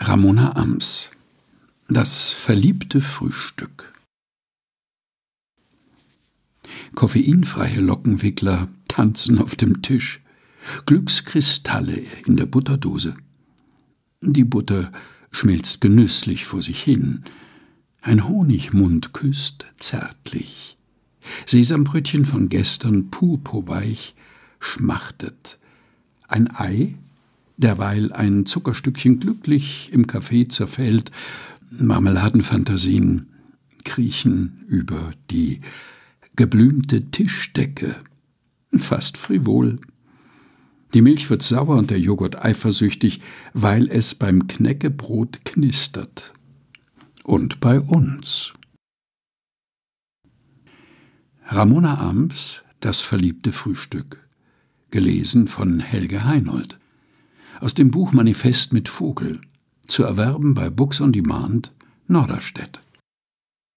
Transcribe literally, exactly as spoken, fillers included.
Ramona Ams. Das verliebte Frühstück. Koffeinfreie Lockenwickler tanzen auf dem Tisch, Glückskristalle in der Butterdose. Die Butter schmilzt genüsslich vor sich hin, ein Honigmund küsst zärtlich, Sesambrötchen von gestern purpurweich schmachtet, ein Ei, derweil ein Zuckerstückchen glücklich im Kaffee zerfällt, Marmeladenfantasien kriechen über die geblümte Tischdecke, fast frivol. Die Milch wird sauer und der Joghurt eifersüchtig, weil es beim Knäckebrot knistert. Und bei uns. Ramona Ams, Das verliebte Frühstück. Gelesen von Helge Heinold. Aus dem Buch Manifest mit Vogel. Zu erwerben bei Books on Demand, Norderstedt.